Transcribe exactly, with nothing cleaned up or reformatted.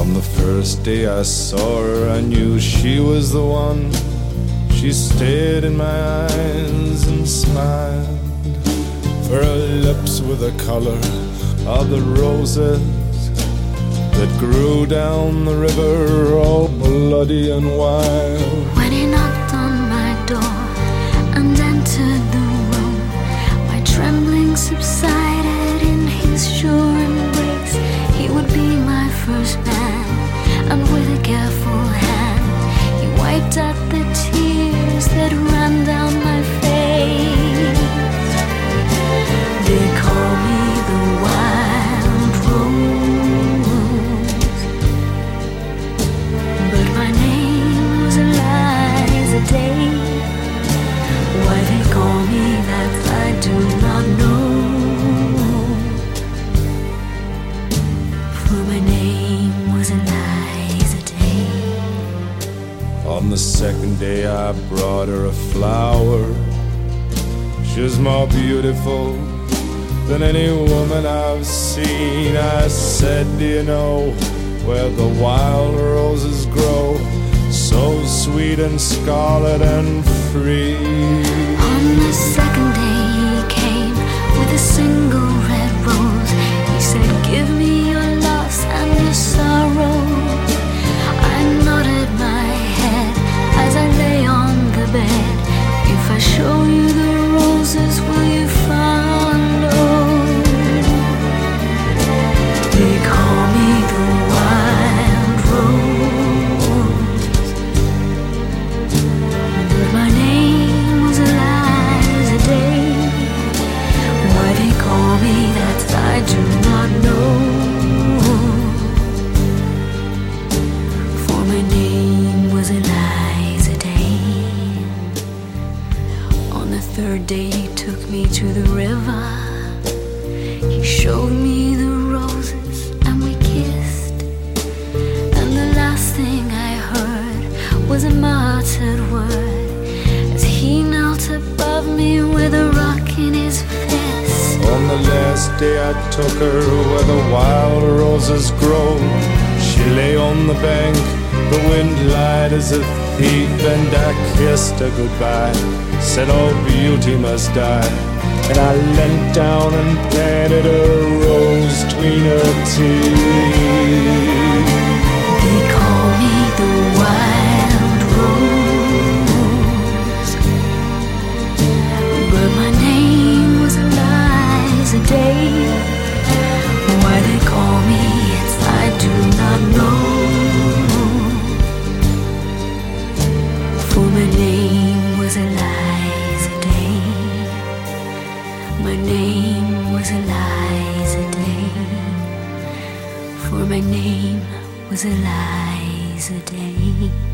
On the first day I saw her, I knew she was the one. She stared in my eyes and smiled. For her lips were the color of the roses that grew down the river, all bloody and wild. When he knocked on my door and entered the room, my trembling subsided in his sure embrace. He would be my first man, and with a careful hand he wiped out the tears that ran down my face. They call me the wild rose, but my name was Eliza Day. Why they call me that I do not know, for my name was Eliza Day. On the second day I brought her a flower. She was more beautiful than any woman I've seen. I said, do you know where the wild roses grow, so sweet and scarlet and free? On the second day he came with a single red rose. He said, give me your loss and your sorrow. I nodded my head as I lay on the bed. If I show you the roses, will you follow? They call me the wild rose, but my name was Eliza Day. Why they call me that I do not know, for my name was Eliza Day. On the third day he took me to the river. He showed me the roses and we kissed, and the last thing I heard was a muttered word as he knelt above me with a rock in his fist. On the last day I took her where the wild roses grow. She lay on the bank, the wind lied as a thief, and I kissed her goodbye, said all beauty must die. And I leant down and planted a rose between her teeth. They call me the wild rose, but my name was Eliza Day. Why they call me it I do not know, for my name was Eliza Day. My name was Eliza Day, for my name was Eliza Day.